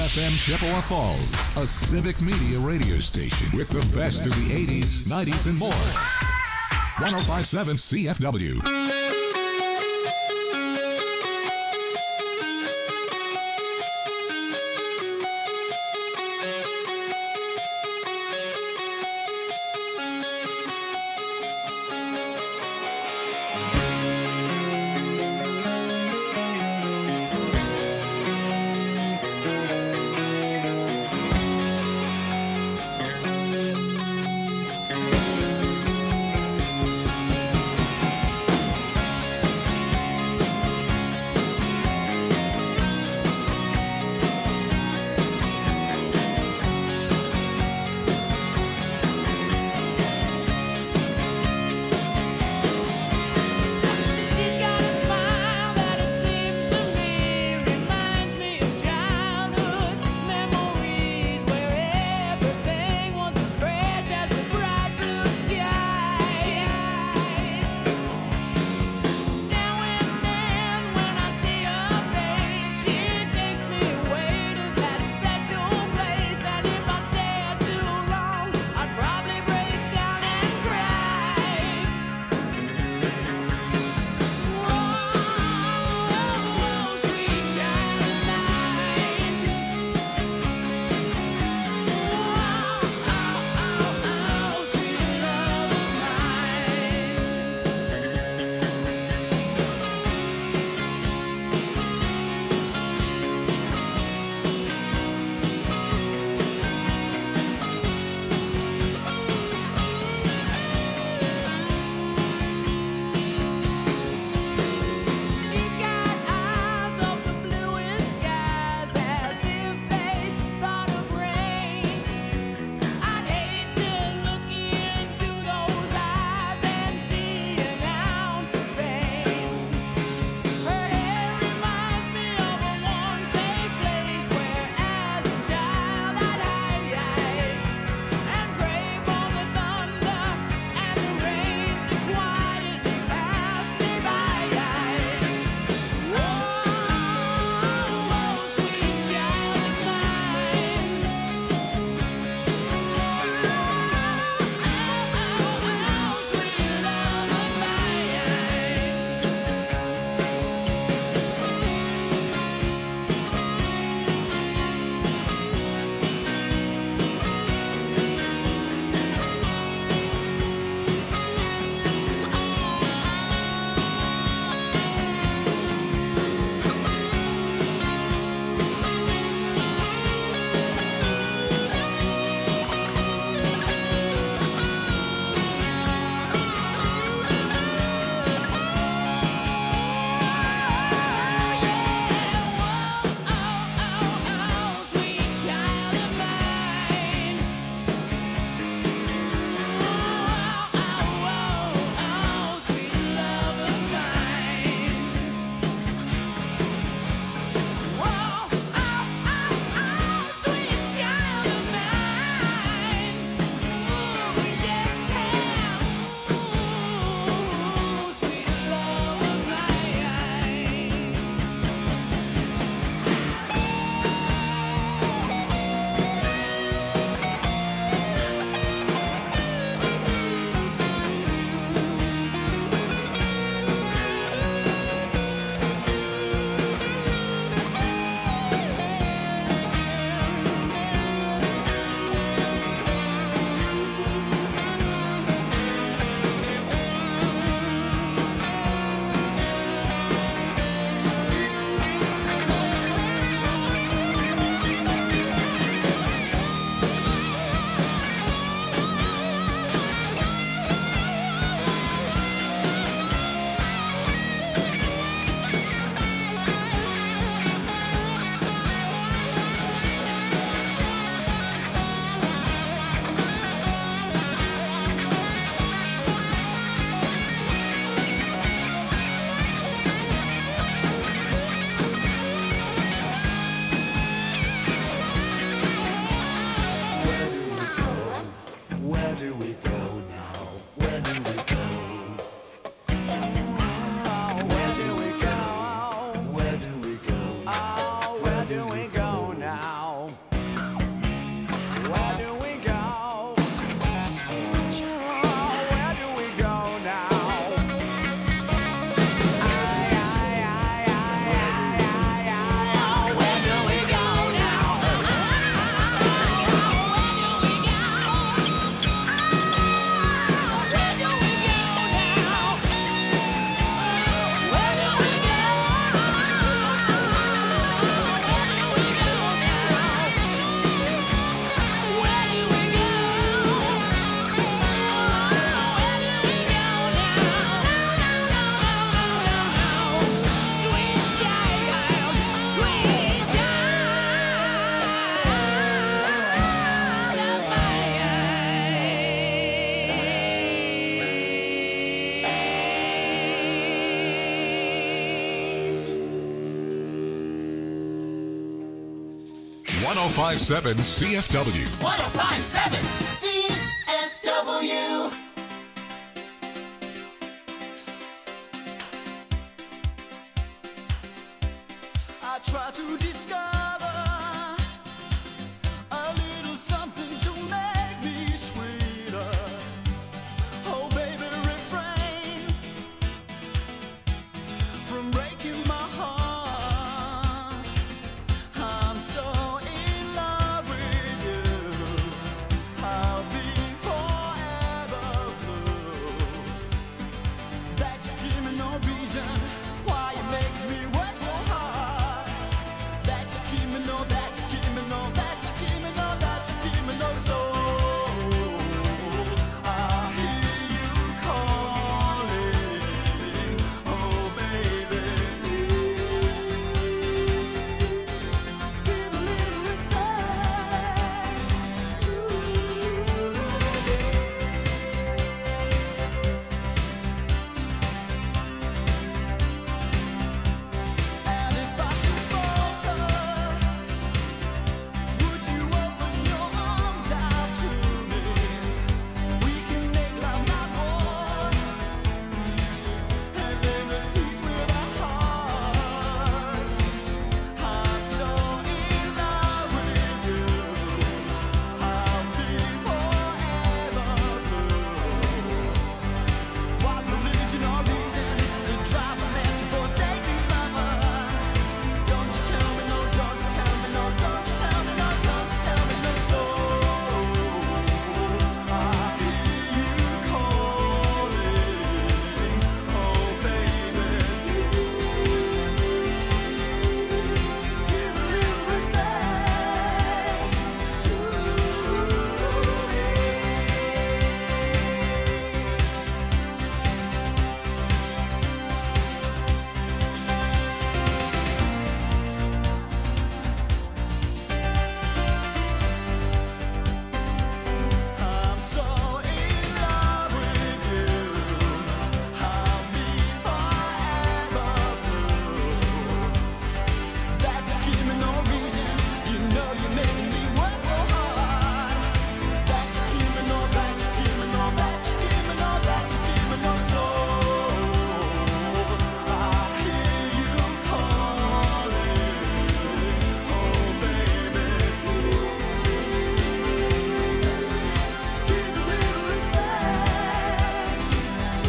WFM Chippewa Falls, a civic media radio station with the best of the 80s, 90s, and more. 1057 CFW. do we go now? 1057 CFW. 1057 CFW. I try to discover a little something to make me sweeter. Oh, baby, refrain from breaking my heart. I'm so in love with you. I'll be forever blue. That you give me no reason why you make me work so hard. That you give me no, that you give me no, that you give me no, that you give me no soul. I hear you calling, oh baby, please give a little respect to And if I should falter, would you open your arms out to me? We can make love not war, and live in peace with our hearts. I'm so in love with you. I'll be forever blue. What religion or reason could drive a man to forsake his lover? Don't you tell me no, don't you tell me no, don't you tell me no, don't you tell me no soul. I hear you calling, oh baby, give a little respect to I'm so in love with you. I'll be forever blue. That you give me no reason. You know you're making me work so hard. That you give me no, that you give me no, that you give me no, that you give me no soul. I hear you calling, oh baby, give a little respect to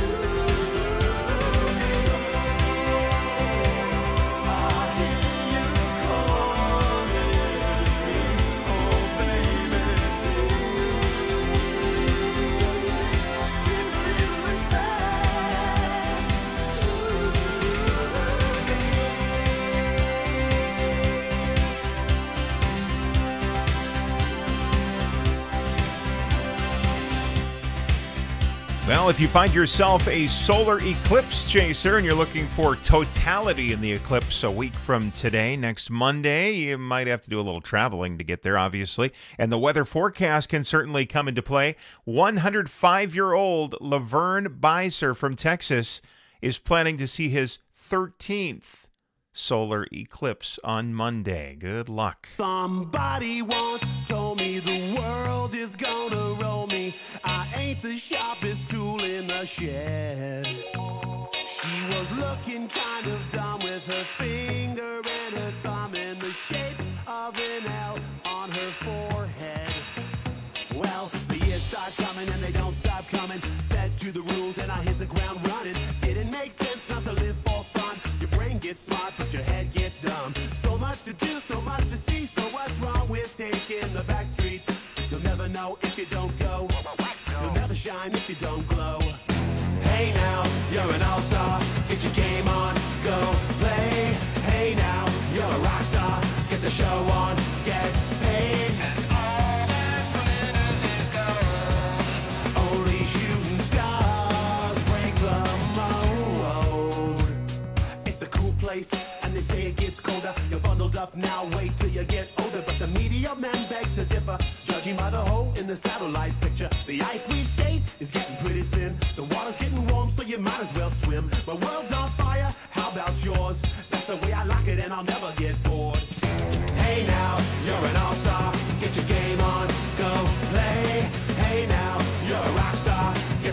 I hear you calling, oh baby, give a little Well, if you find yourself a solar eclipse chaser and you're looking for totality in the eclipse a week from today, next Monday, you might have to do a little traveling to get there, obviously. And the weather forecast can certainly come into play. 105-year-old Laverne Beiser from Texas is planning to see his 13th solar eclipse on Monday. Good luck. Somebody once told me the world is gonna roll me. I ain't the sharpest tool in the shed. She was looking kind of dumb with her finger and her thumb in the shape of an L on her forehead. Well, the years start coming and they don't stop coming. Fed to the rules and I hit the ground running. Didn't make sense not to live for fun. Your brain gets smart but your head gets dumb. So much to do, so much to see. So what's wrong with taking the back streets? You'll never know if you don't go. You'll never shine if you don't glow. Hey now, you're an all-star. Get your game on, go play. Hey now, you're a rock star. Get the show on, get paid. Only shooting stars break the mold. It's a cool place, and they say it gets colder. You're bundled up now, wait till you get older. But the media men beg to differ, judging by the hole in the satellite picture. The ice we skate is getting pretty thin. The water's getting warm, so you might as well swim. My world's on fire, how about yours? That's the way I like it, and I'll never get bored. Hey now, you're an all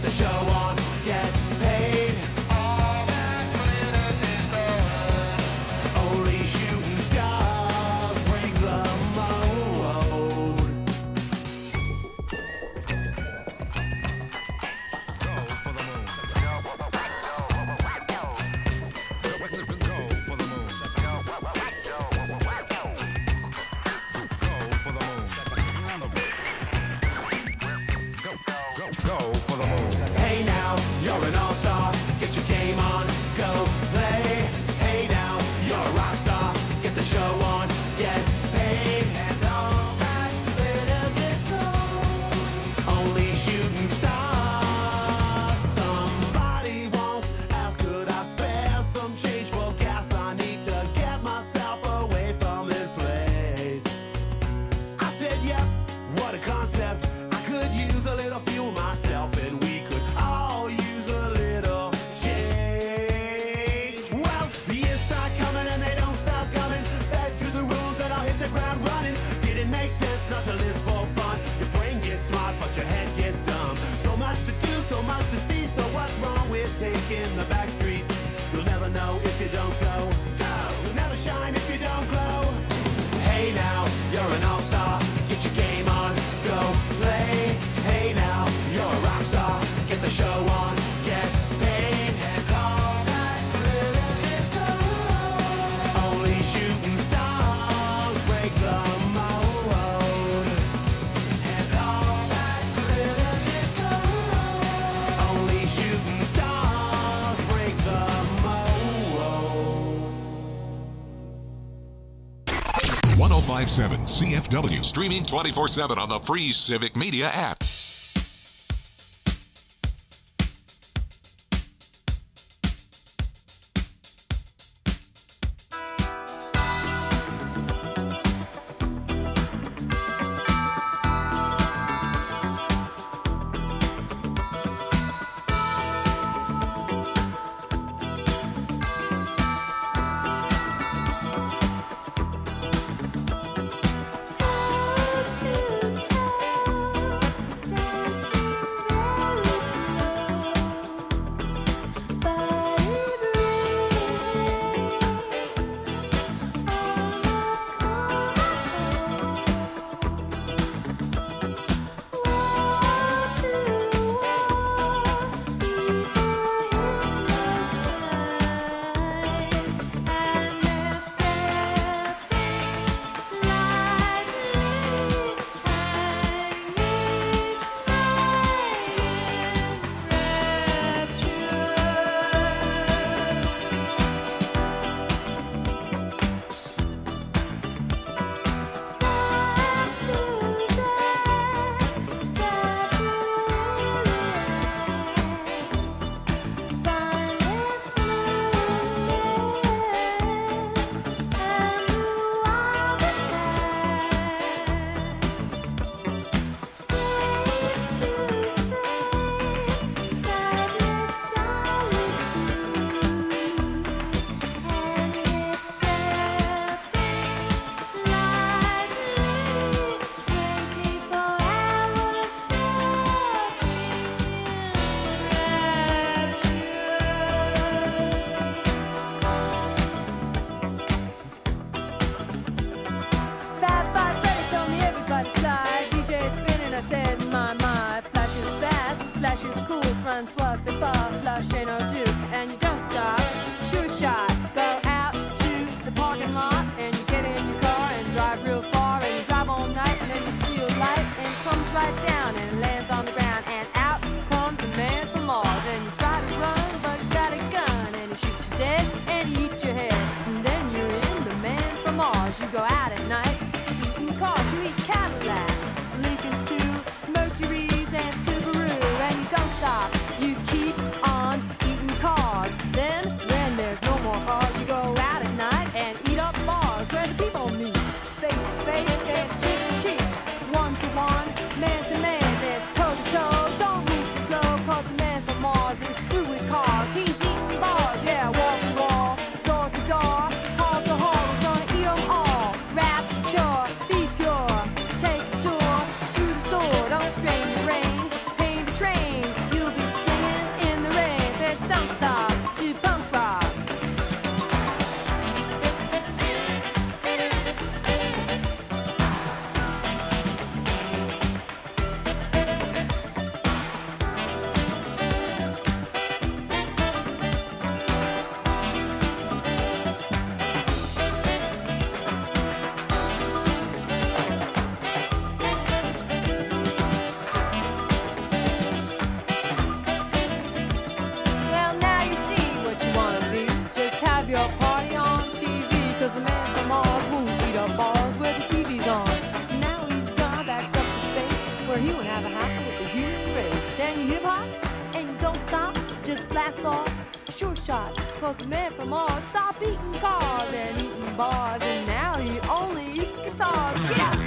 the show on, get paid. All that glitters is gold. Only shooting stars break the mold. Go for the moon. Go for the moon. Go for the moon. Go for the moon. Hey now, you're an all-star. Get your game on, go play. Hey now, you're a rock star. Get the show on, get paid. And all that glitters is gold. Only shooting stars. Somebody once asked, could I spare some change for gas? I need to get myself away from this place. I said, yep, what a concept. I could use a little fuel myself, and we could all use a little change. Well, the years start coming and they don't stop coming. Back to the rules that I'll hit the ground running. Didn't make sense not to live for fun. Your brain gets smart, but your head gets dumb. So much to do, so much to see. So what's wrong with taking the back streets? You'll never know if you don't go. You'll never shine if you don't glow. Hey now, you're an all-star. Get your game on, go play. Hey now, you're a rock star. Get the show on, get paid. And all that glitters is gold. Only shooting stars break the mold. And all that glitters is gold. Only shooting stars break the mold. 1057 CFW. Streaming 24/7 on the free Civic Media app. Francois, c'est pas flash ain't no do, and you don't stop. Shoot shot, go out to the parking lot, and you get in your car and drive real far, and you drive all night, and then you see a light, and it comes right down and lands on the ground, and out comes a man from Mars, and you try to run, but you got a gun, and he shoots you dead, and he eats your head, and then you're in the man from Mars. You go out at night, eating cars, you eat Cadillacs, Lincolns too, Mercuries and Subaru, and you don't stop. You keep on eating cars. Then, when there's no more cars, you go out at night and eat up bars where the people meet. Face to face, dance cheek to cheek. One to one, man to man, dance toe to toe. Don't move too slow, cause the man from Mars is through with cars. He's eating bars, yeah, wall to wall, door to door, hall to hall. He's gonna eat them all. Rapture, be pure, take a tour through the sword. Don't strain the rain, pain the train. You'll be and you don't stop, just blast off. Sure shot, cause the man from Mars stopped eating cars and eating bars, and now he only eats guitars. Yeah!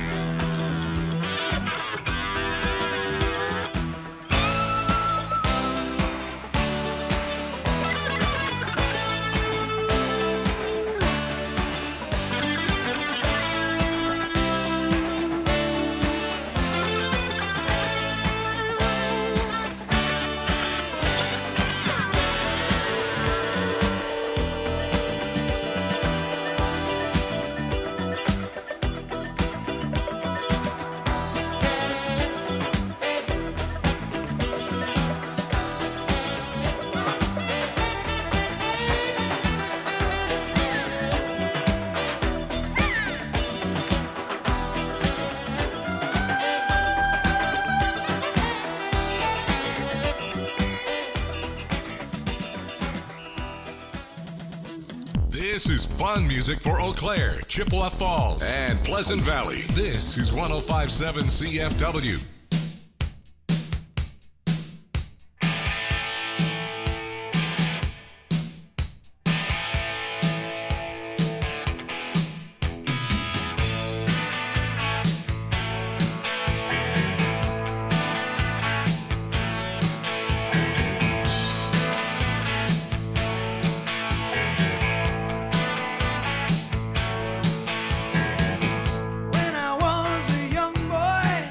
This is fun music for Eau Claire, Chippewa Falls, and Pleasant Valley. This is 105.7 CFW. When I was a young boy,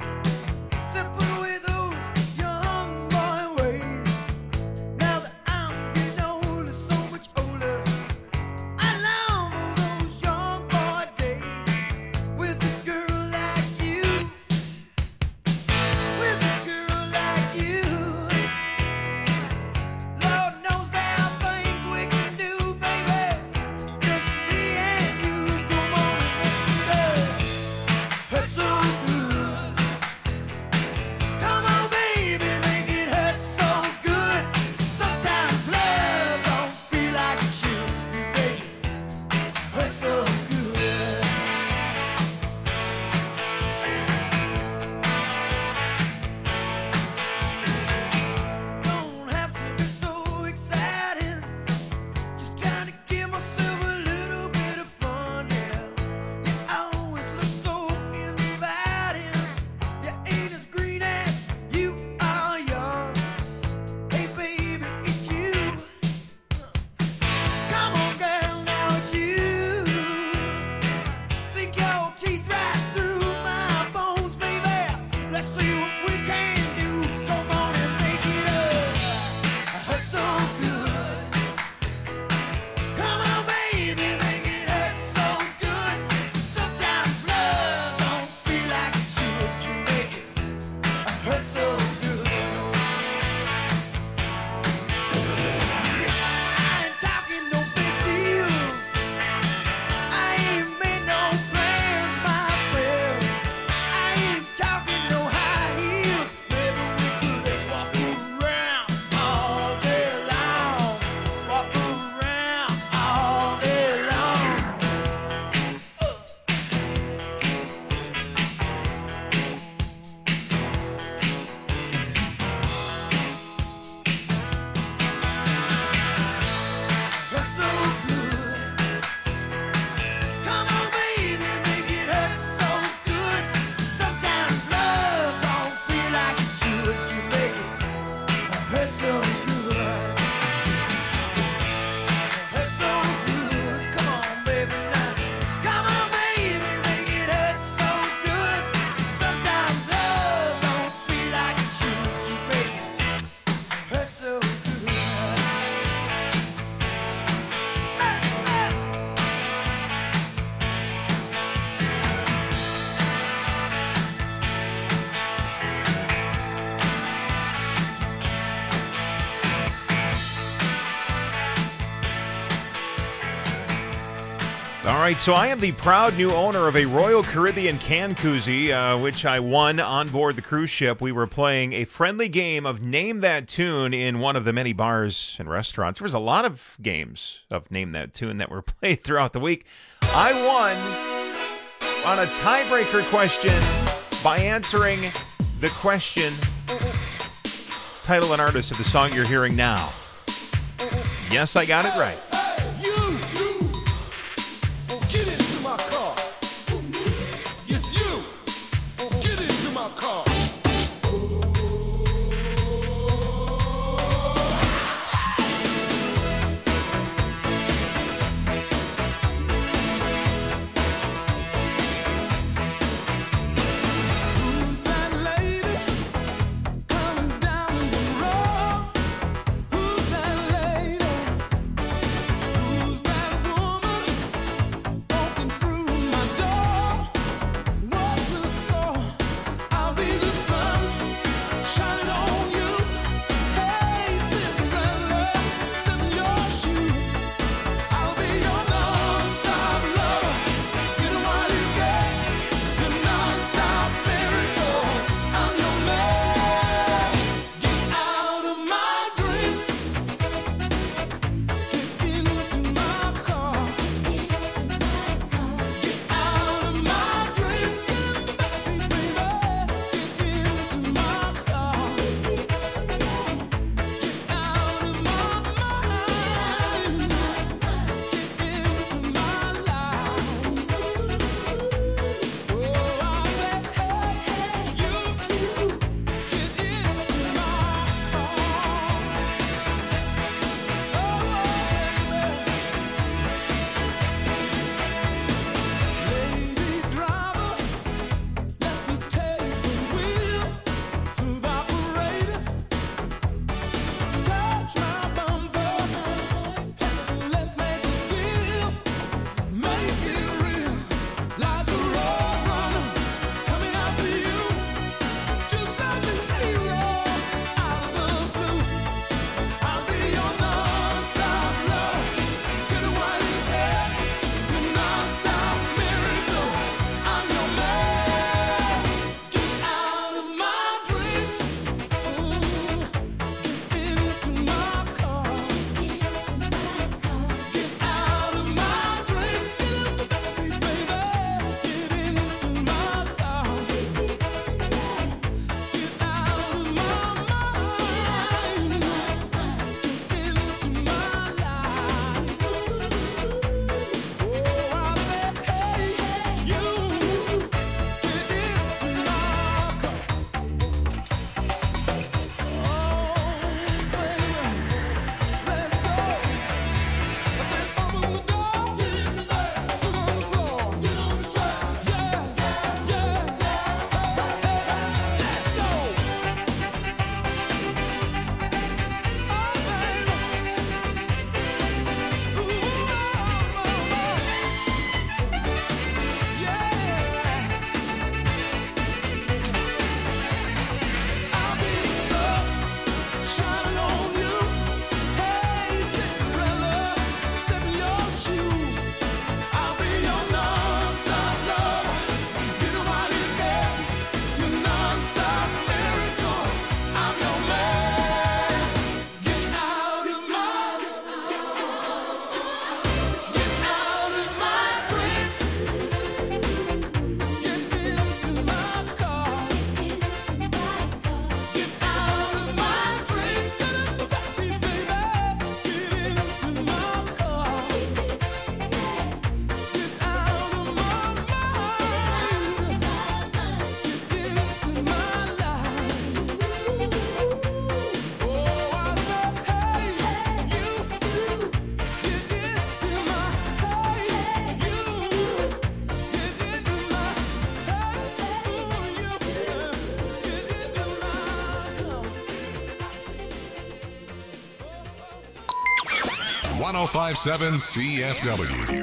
All right, so I am the proud new owner of a Royal Caribbean can koozie, which I won on board the cruise ship. We were playing a friendly game of Name That Tune in one of the many bars and restaurants. There was a lot of games of Name That Tune that were played throughout the week. I won on a tiebreaker question by answering the question title and artist of the song you're hearing now. Yes, I got it right. You get into my car. Yes, you get into my car. Who's that lady coming down the road? Who's that lady? Who's that woman walking through my door? What's the score? I'll be the sun shining on you. Hey, Cinderella, step in your shoe. I'll be your non-stop lover. Get it while you can. Your non-stop miracle. I'm your man. Get out of my dreams. Get into my car. Get out of my dreams. Get in the backseat, baby. Get into my car. Get out of my mind. Get into my life. Oh, I said, hey, you get into my car. Lady driver, let me take the wheel. Smooth operator, touch my bumper. Let's make a deal, make it real. Like a road runner coming after you, just like a hero out of the blue. I'll be your non-stop love. Get it while you can. Your non-stop miracle. I'm your man. Get out of my dreams. Get into my car. Get out of my dreams. Get in the backseat, baby. Get into my car. Get out of my mind. Get into my life. Oh, I said, hey, you get into my car. Oh, baby, let's go. I said, open the door, get in the there, foot on the floor, get on the track, yeah, let's go. Oh, baby, I'll be the sun shining on you. Hey, Cinderella, step in your shoe. I'll be your non-stop lover. Get it while you can. Your non-stop miracle. I'm your man. Get out of my dreams. Get into my car. Get out of my dreams. Get in the backseat, baby. Get into my car. Get out of my mind. Get into my life. Oh, I said, hey, you get into my, hey, you get into my, hey, you get into my car. 1057 CFW.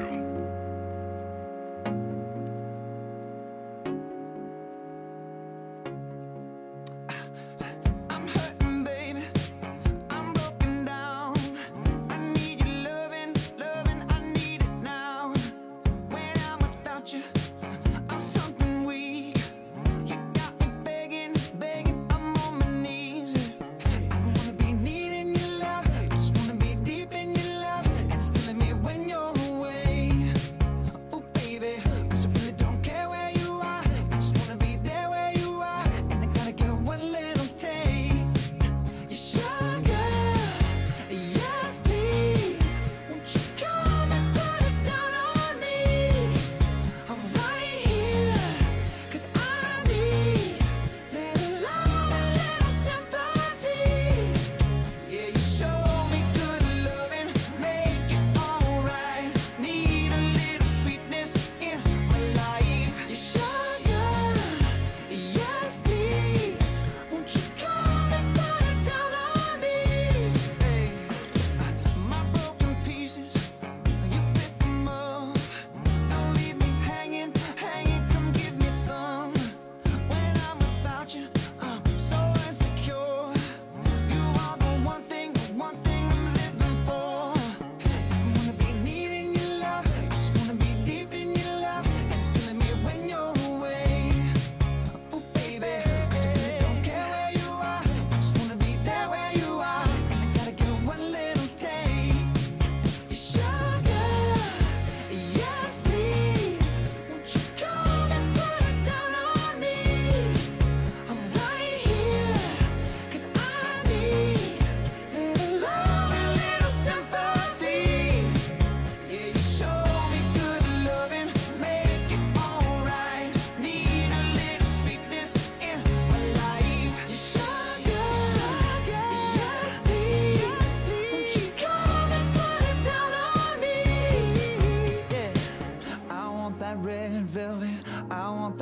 I'm hurting, baby. I'm broken down. I need your loving, I need it now. When I'm without you, I'm something weak. You got me begging, I'm on my knees. I wanna be needing your love, I just wanna be deep in your love, and it's killing me when you're away.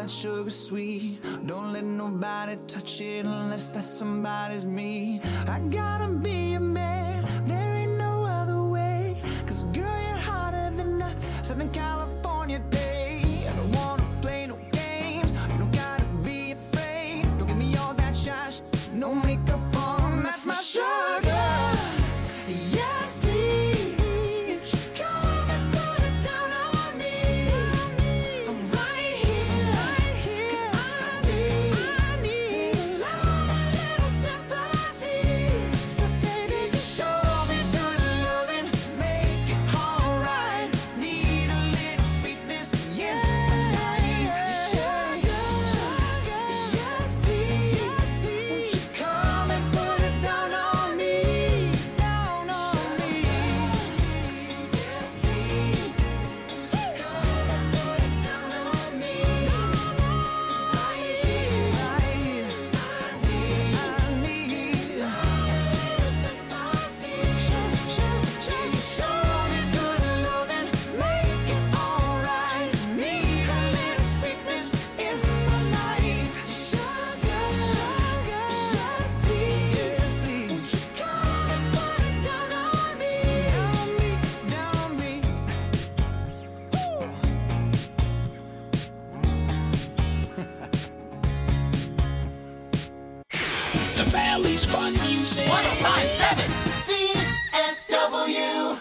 that sugar sweet. Don't let nobody touch it unless that somebody's me. I gotta be a man, there ain't no other way. Cause girl, you're hotter than a Southern California day. I don't wanna play no games, you don't gotta be afraid. Don't give me all that shy no makeup on, that's my sugar. Yes, please, come and put it down on me. I'm right here, 'cause I need a little sympathy. So baby, just show me good loving, make it alright. Need a little sweetness in my life. Sugar, yes, please, won't you come and put it down on me, down on me. Yes, please, come and put it down on me. I need a little sympathy. Show me good loving, make it alright. Need a little sweetness in my life. Sugar, yes, please, won't you come and put it down on me, down on me. The Valley's fun music. 1057 CFW.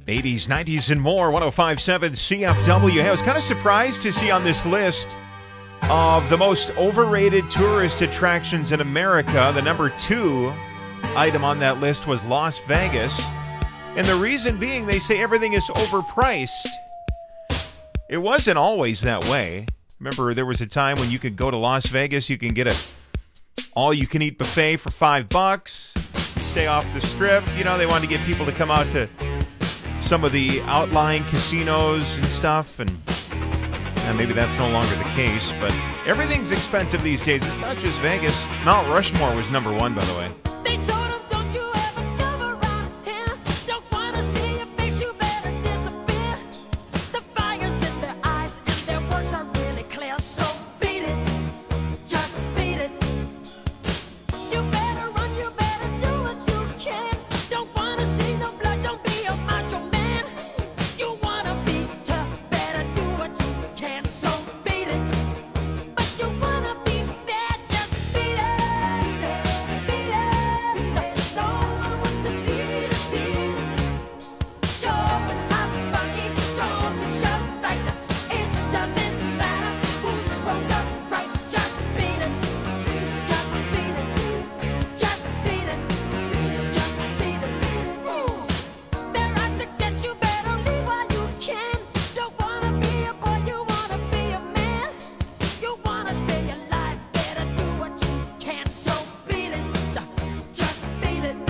80s, 90s, and more. 105.7 CFW. Hey, I was kind of surprised to see on this list of the most overrated tourist attractions in America, the number 2 item on that list was Las Vegas. And the reason being, they say everything is overpriced. It wasn't always that way. Remember, there was a time when you could go to Las Vegas, you can get a all-you-can-eat buffet for $5. You stay off the strip. You know, they wanted to get people to come out to some of the outlying casinos and stuff, and maybe that's no longer the case, but everything's expensive these days. It's not just Vegas. Mount Rushmore was number 1, by the way. They told him, don't you ever come around here. Don't wanna see your face, you better disappear. The fire's in their eyes and their words are really clear. So beat it, just beat it. You better run, you better do what you can. Don't wanna see no blood, don't be a macho man. You wanna be tough, better do what you can. So beat it, but you wanna be bad, just beat it. Beat it, no one wants to beat it, beat it. Show it how funky, don't just jump like that. It doesn't matter who's wrong or right, just beat it. Just beat it, just beat it. Just beat it, beat it. They're out to get you, better leave while you can. Don't wanna be a boy, you wanna be a man. You wanna stay alive, better do what you can. So beat it, just beat it.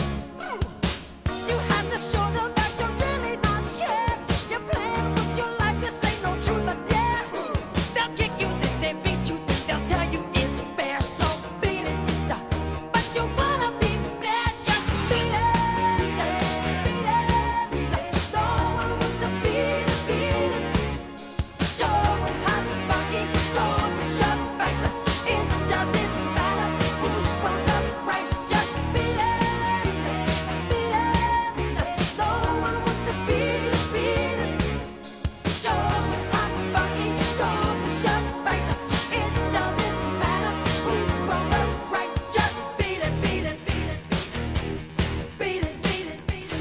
You have to show them that you're really not scared. You're playing with your life, this ain't no truth or dare. They'll kick you, then they beat you, then they'll tell you it's fair. So beat it, but you wanna be bad, just beat it. Beat it, no one wants to beat it, beat it. Show it how funky, don't just jump back. It doesn't matter who's wrong or right, just beat it. Beat it, no one wants to beat it, beat it. Show it how funky, don't just jump back. It doesn't matter who's wrong or right, just beat it, beat it, beat it. Beat it, beat it, beat it.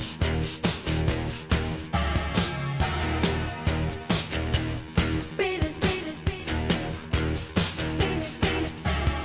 Beat it, beat it, beat it. Beat it, beat it.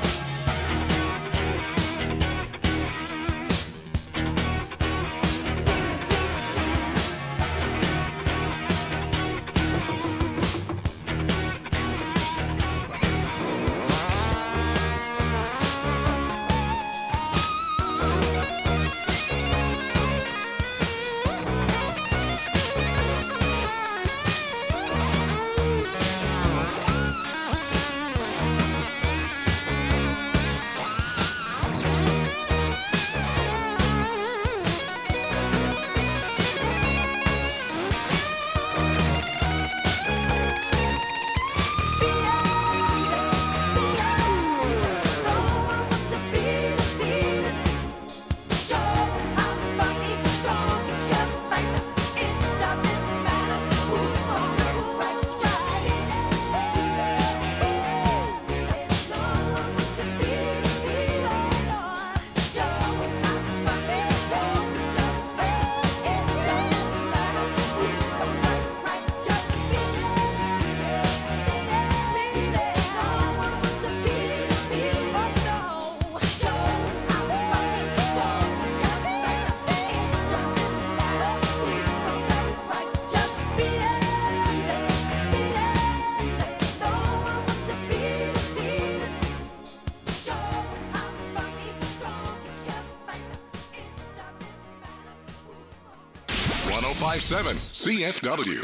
.5.7 CFW.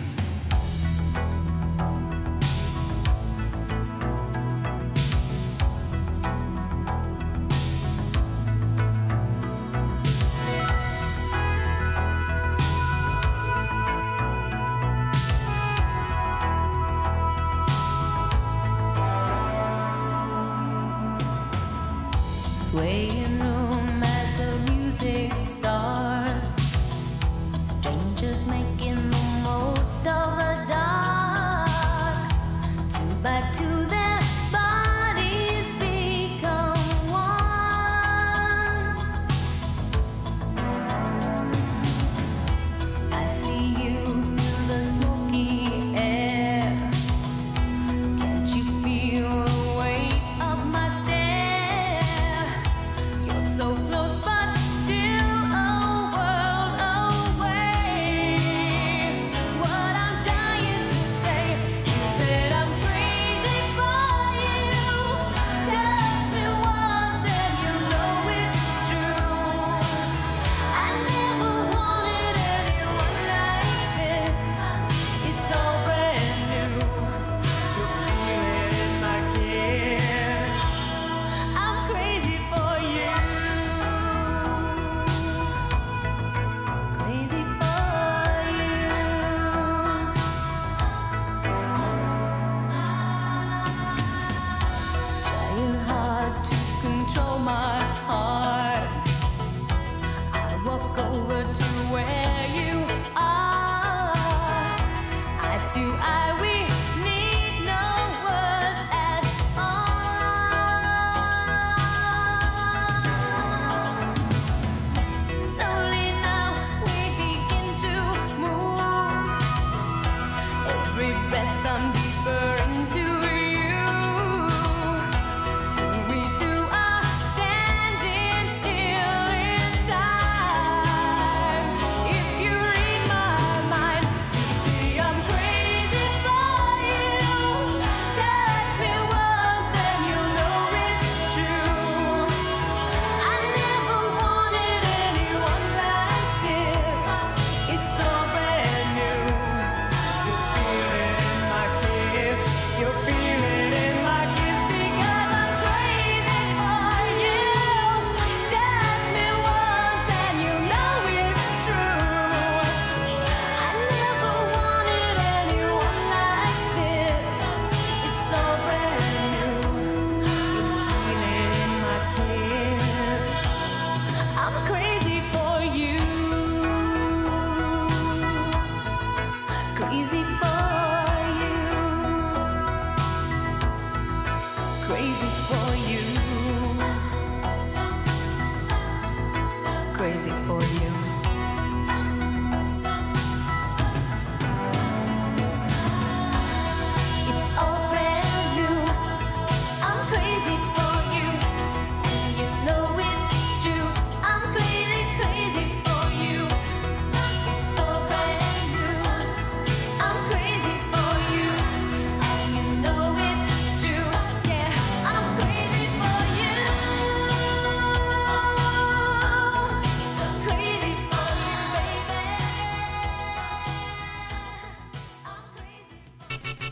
Swaying room as the music starts. Strangers making the most of the dark. Two by two, their bodies become one. I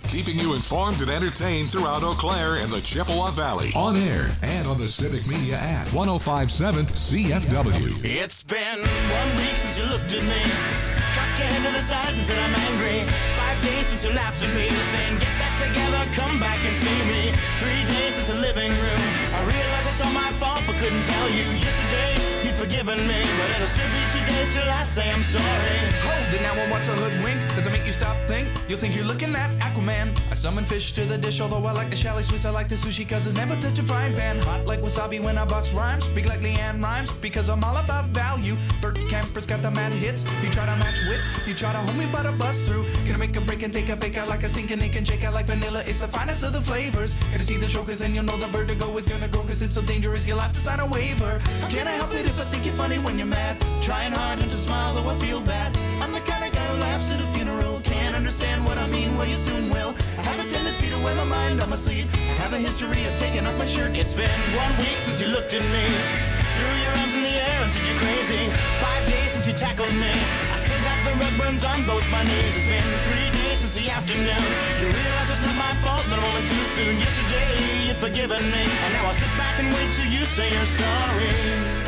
keeping you informed and entertained throughout Eau Claire and the Chippewa Valley. On air and on the Civic Media app. 105.7 CFW. It's been 1 week since you looked at me. Cocked your head to the side and said I'm angry. 5 days since you laughed at me, saying get back together, come back and see me. 3 days since the living room. I realized it's all my fault, but couldn't tell you. Yesterday you'd forgiven me, but it'll still be 2 days till I say I'm sorry. Hold it now and watch a hoodwink. Does it make you stop think? You'll think you're looking at Aquaman. I summon fish to the dish, although I like the chalet Swiss. I like the sushi cause it's never touch a frying pan. Hot like wasabi when I bust rhymes. Big like Leanne Rhymes because I'm all about value. Bert Camper's got the mad hits. You try to match wits, you try to hold me but I bust through. Gonna make a break and take a bake out like a stinking ink and shake out like vanilla. It's the finest of the flavors. Gonna see the show cause then you'll know the vertigo is gonna go cause it's so dangerous you'll have to sign a waiver. Can I help it if I think you're funny when you're mad? Trying hard not to smile though I feel bad. I'm the kind of guy who laughs at a funeral. Can't understand what I mean, well you soon will. I have a tendency to wear my mind on my sleeve. I have a history of taking off my shirt. It's been 1 week since you looked at me. Threw your arms in the air and said you're crazy. 5 days since you tackled me. I still got the red burns on both my knees. It's been 3 days since the afternoon. You realize it's not my fault, but a moment too soon. Yesterday you'd forgiven me, and now I'll sit back and wait till you say you're sorry.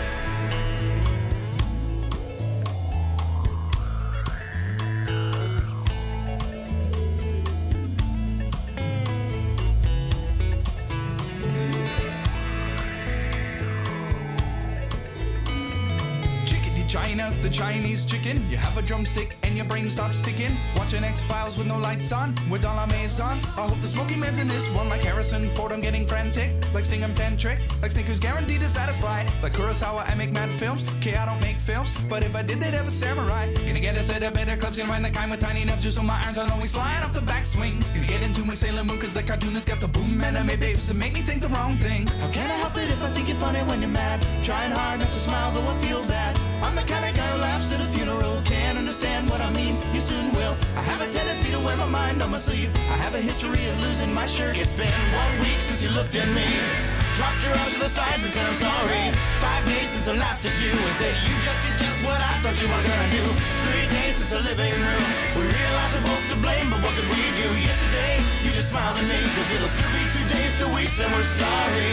China, the Chinese chicken. You have a drumstick and your brain stops sticking. Watching X-Files with no lights on, with all our maisons. I hope the Smoky Man's in this one, like Harrison Ford. I'm getting frantic, like Sting I'm tantric, like Snickers guaranteed to satisfy. Like Kurosawa, I make mad films. Okay, I don't make films, but if I did, they'd have a samurai. Gonna get a set of better clubs, gonna find the kind with tiny enough just so my irons aren't always flying off the backswing. Gonna get into my Sailor Moon cause the cartoonist got the boom anime babes to make me think the wrong thing. How can I help it if I think you're funny when you're mad? Trying hard not to smile though I feel bad. I'm the kind of guy who laughs at a funeral. Can't understand what I mean, you soon will. I have a tendency to wear my mind on my sleeve. I have a history of losing my shirt. It's been 1 week since you looked at me. Dropped your arms to the sides and said I'm sorry. 5 days since I laughed at you and said you just did just what I thought you were gonna do. 3 days since the living room. We realized we're both to blame, but what could we do? Yesterday, you just smiled at me, cause it'll still be 2 days till we say we're sorry.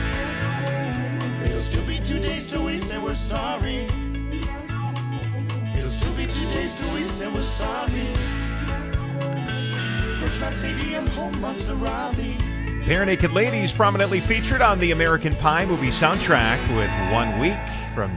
It'll still be 2 days till we say we're sorry. It'll still be 2 days till we say we're sorry. Birchmount Stadium, home of the Robbie. Bare Naked Ladies prominently featured on the American Pie movie soundtrack with 1 week from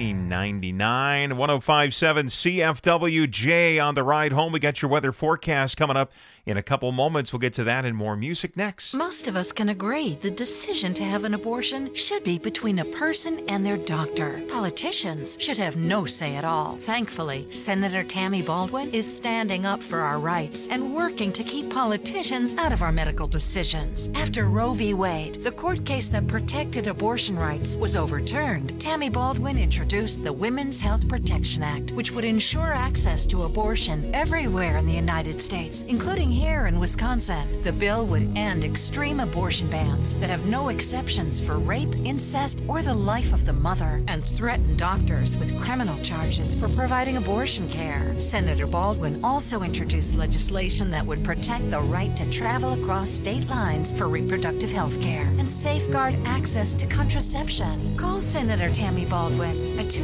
1999. 105.7 CFWJ on the ride home. We got your weather forecast coming up in a couple moments. We'll get to that and more music next. Most of us can agree the decision to have an abortion should be between a person and their doctor. Politicians should have no say at all. Thankfully, Senator Tammy Baldwin is standing up for our rights and working to keep politicians out of our medical decisions. After Roe v. Wade, the court case that protected abortion rights, was overturned, Tammy Baldwin introduced the Women's Health Protection Act, which would ensure access to abortion everywhere in the United States, including here in Wisconsin. The bill would end extreme abortion bans that have no exceptions for rape, incest, or the life of the mother, and threaten doctors with criminal charges for providing abortion care. Senator Baldwin also introduced legislation that would protect the right to travel across state lines for reproductive health care and safeguard access to contraception. Call Senator Tammy Baldwin at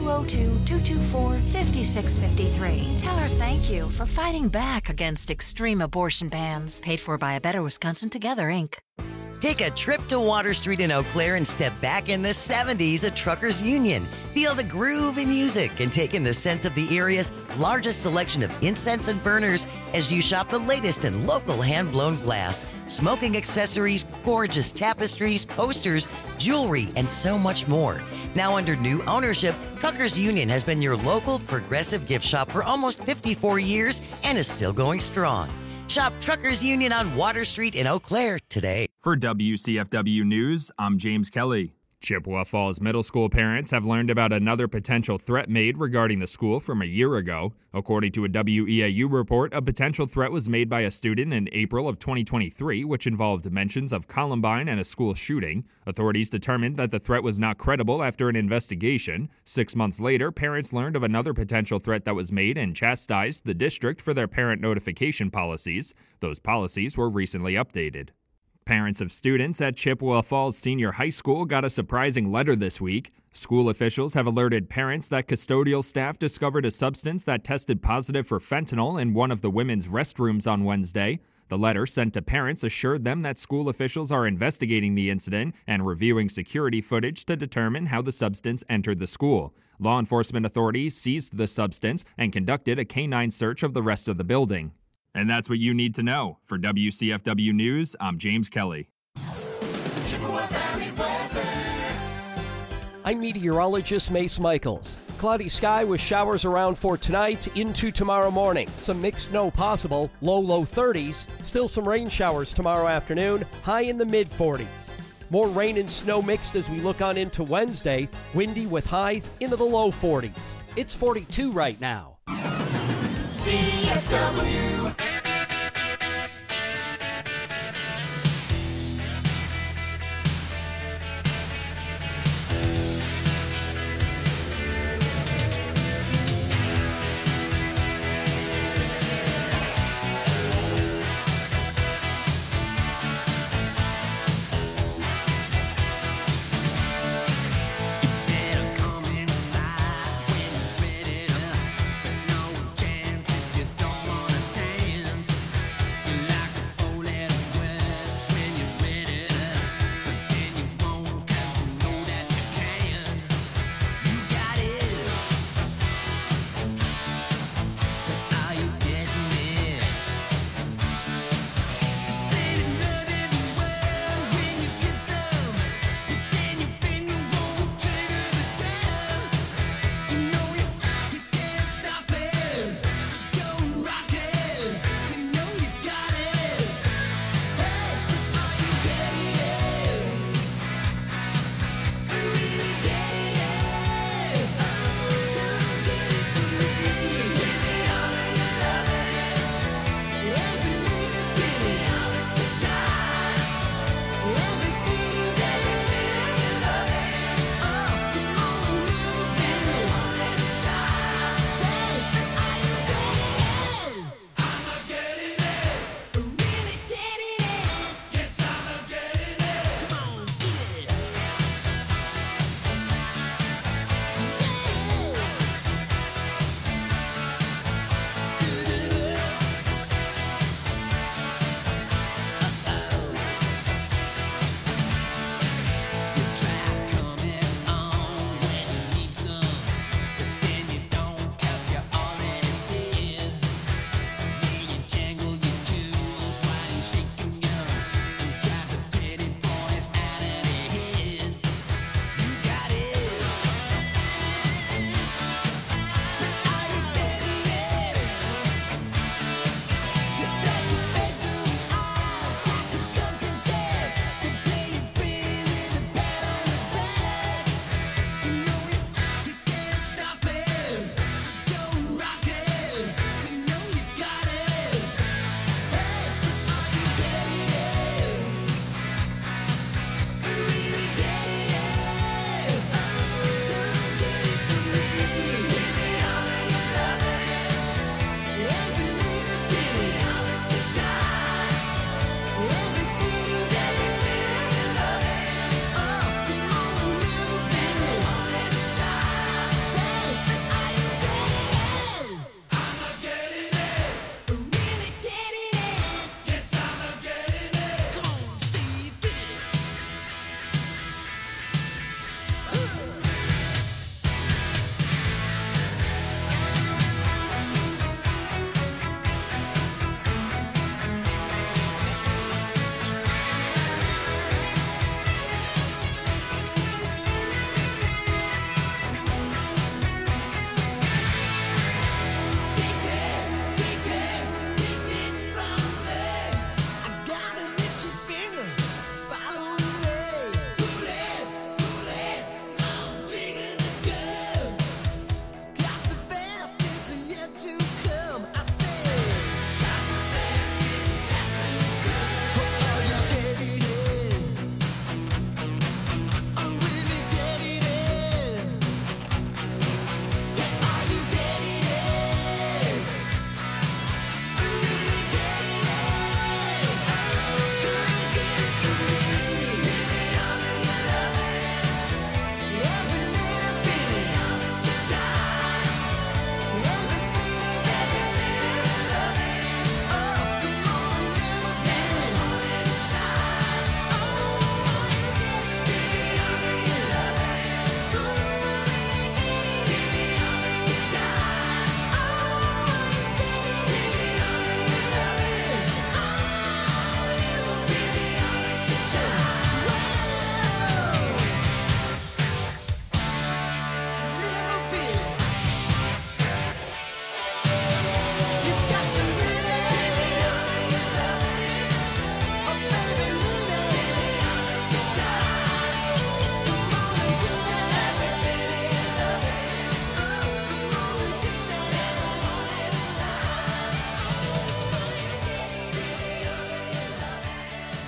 202-224-5653. Tell her thank you for fighting back against extreme abortion bans. Paid for by A Better Wisconsin Together, Inc. Take a trip to Water Street in Eau Claire and step back in the 70s at Truckers Union. Feel the groove in music and take in the sense of the area's largest selection of incense and burners as you shop the latest in local hand-blown glass, smoking accessories, gorgeous tapestries, posters, jewelry, and so much more. Now under new ownership, Truckers Union has been your local progressive gift shop for almost 54 years and is still going strong. Shop Truckers Union on Water Street in Eau Claire today. For WCFW News, I'm James Kelly. Chippewa Falls Middle School parents have learned about another potential threat made regarding the school from a year ago. According to a WEAU report, a potential threat was made by a student in April of 2023, which involved mentions of Columbine and a school shooting. Authorities determined that the threat was not credible after an investigation. 6 months later, parents learned of another potential threat that was made and chastised the district for their parent notification policies. Those policies were recently updated. Parents of students at Chippewa Falls Senior High School got a surprising letter this week. School officials have alerted parents that custodial staff discovered a substance that tested positive for fentanyl in one of the women's restrooms on Wednesday. The letter sent to parents assured them that school officials are investigating the incident and reviewing security footage to determine how the substance entered the school. Law enforcement authorities seized the substance and conducted a canine search of the rest of the building. And that's what you need to know. For WCFW News, I'm James Kelly. I'm meteorologist Mace Michaels. Cloudy sky with showers around for tonight into tomorrow morning. Some mixed snow possible, low 30s. Still some rain showers tomorrow afternoon, high in the mid-40s. More rain and snow mixed as we look on into Wednesday, windy with highs into the low 40s. It's 42 right now. CFW. Come inside when you're ready to, but no chance if you don't wanna dance.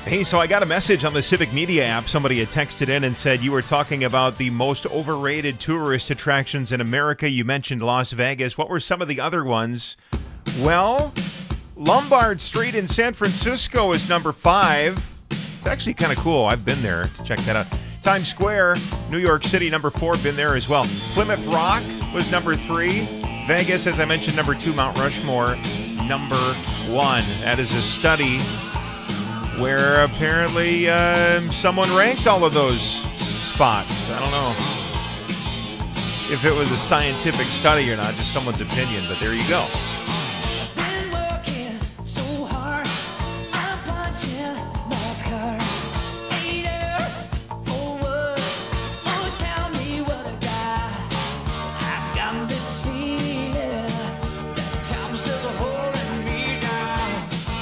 Hey, so I got a message on the Civic Media app. Somebody had texted in and said you were talking about the most overrated tourist attractions in America. You mentioned Las Vegas. What were some of the other ones? Well, Lombard Street in San Francisco is number 5. It's actually kind of cool. I've been there to check that out. Times Square, New York City, number 4. Been there as well. Plymouth Rock was number 3. Vegas, as I mentioned, number 2. Mount Rushmore, number 1. That is a study where apparently someone ranked all of those spots. I don't know if it was a scientific study or not, just someone's opinion, but there you go. Been working so hard, I'm punching my card. 8 hours for what? Oh, tell me what I got. I got this feeling that time's still holding me down.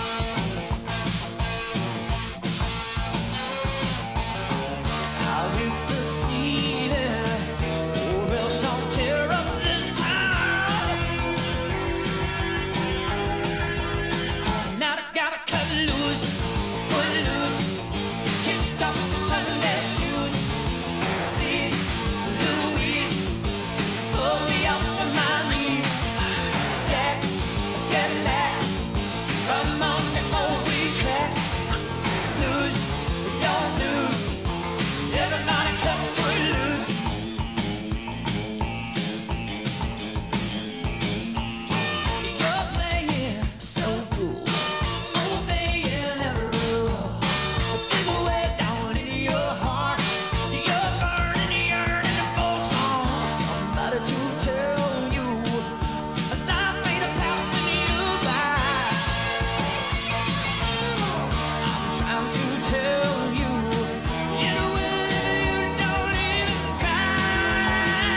I'll hit the ceiling, or else I'll tear up this town. Tonight I gotta cut loose, put loose, kick off the Sunday shoes. Please, Louise, pull me up on my knees. Jack, get back, come on before we crack. Lose, your news, everybody cut for loose. You're playing so cool, obeying every rule. Dig away down in your heart, you're burning, yearning for somebody to tell you life ain't a passing you by. I'm trying to tell you, you will if you don't even try.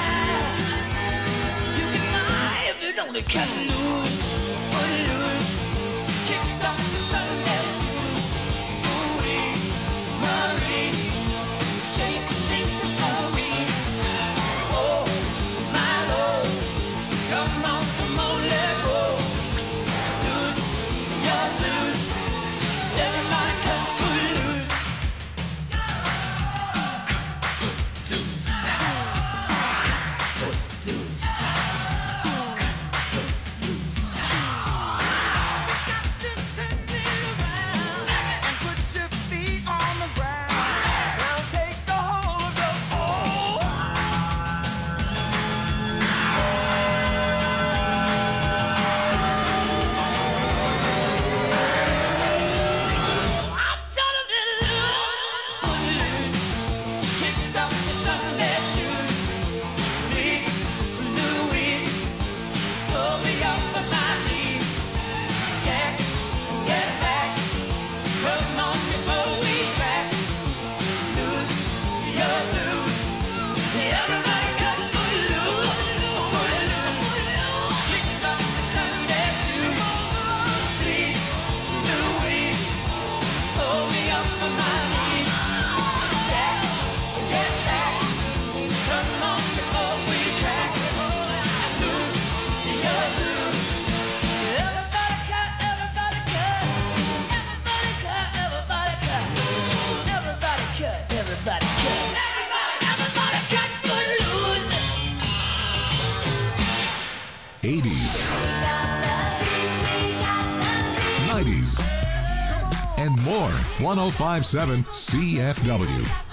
You can fly if you don't cut loose, put loose, kick off the Sunday shoes. Ooh-wee, Marie, shake, shake before we. Oh, my Lord, come on, let's go. Loose, you're loose, everybody cut for loose. Everybody cut. Everybody cut for loose. 80s, 90s, and more. 105.7 CFW.